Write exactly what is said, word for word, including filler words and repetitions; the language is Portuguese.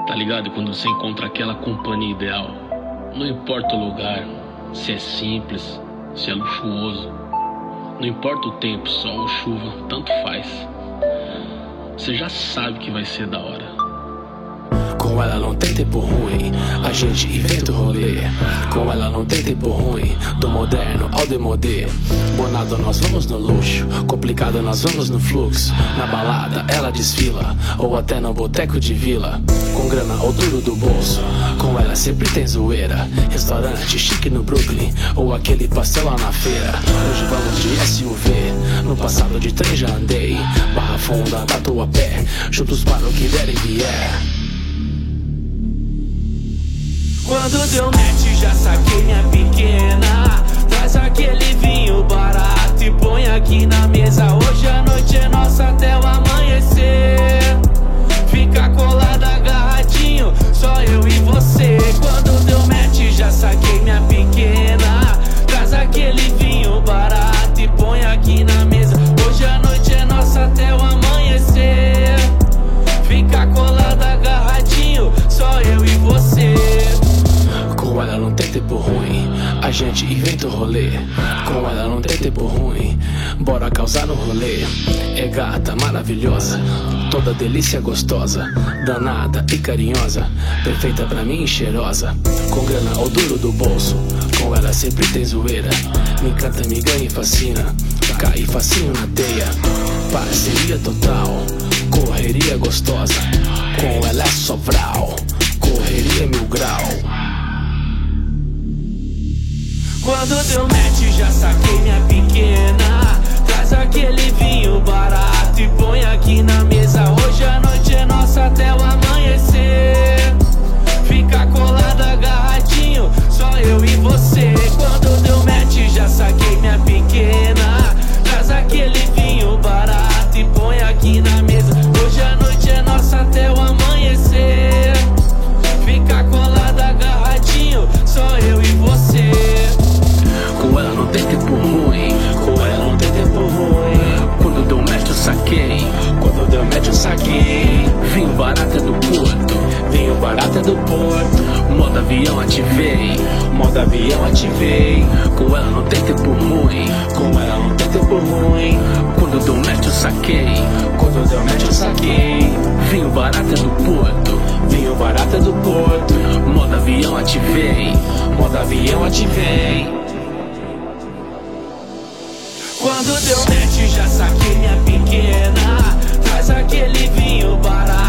Tá ligado? Quando você encontra aquela companhia ideal. Não importa o lugar, se é simples, se é luxuoso. Não importa o tempo, sol ou chuva, tanto faz. Você já sabe que vai ser da hora. Com ela não tem tempo ruim, a gente inventa o rolê. Com ela não tem tempo ruim, do moderno ao demodê. Bonado nós vamos no luxo, complicado nós vamos no fluxo. Na balada ela desfila, ou até no boteco de vila. Com grana ou duro do bolso, com ela sempre tem zoeira. Restaurante chique no Brooklyn, ou aquele pastel lá na feira. Hoje vamos de S U V, no passado de trem já andei. Barra Funda, Tatuapé, juntos para o que der e vier. Quando deu match já saquei minha pequena. Traz aquele vinho barato e põe aqui na mesa. Hoje a noite é nossa até o amanhecer. Fica colada agarradinho, só eu e você. Quando deu match já saquei minha pequena. Traz aquele vinho barato e põe aqui na mesa. Hoje a noite é nossa até o amanhecer. Fica colada agarradinho, só eu e você. Com ela não tem tempo ruim, a gente inventa o rolê. Com ela não tem tempo ruim, bora causar no rolê. É gata maravilhosa, toda delícia gostosa, danada e carinhosa, perfeita pra mim e cheirosa. Com grana ou duro do bolso, com ela sempre tem zoeira. Me encanta, me ganha e fascina, cai facinho na teia. Parceria total, correria gostosa. Com ela é Sobral, correria mil grau. Quando deu match já saquei minha pequena. Traz aquele vinho barato e põe aqui na mesa. Hoje a noite é nossa até o amanhecer. Fica colada agarradinho, só eu e você. Quando deu match já saquei minha pequena. Traz aquele vinho barato e põe aqui na mesa. Hoje a noite é nossa até o amanhecer. Fica colada agarradinho, só eu e você. Com ela não tem tempo ruim, com ela não tem tempo ruim. Quando deu match eu saquei, quando deu match eu saquei. Vinho barato é do Porto, vinho barato é do Porto. Modo avião ativei, modo avião ativei. Com ela não tem tempo ruim, com ela não tem tempo ruim. Quando deu match eu saquei, quando deu match eu saquei. Vinho barato é do Porto, vinho barato é do Porto. Modo avião ativei, modo avião ativei. Quando deu match já saquei minha pequena. Traz aquele vinho barato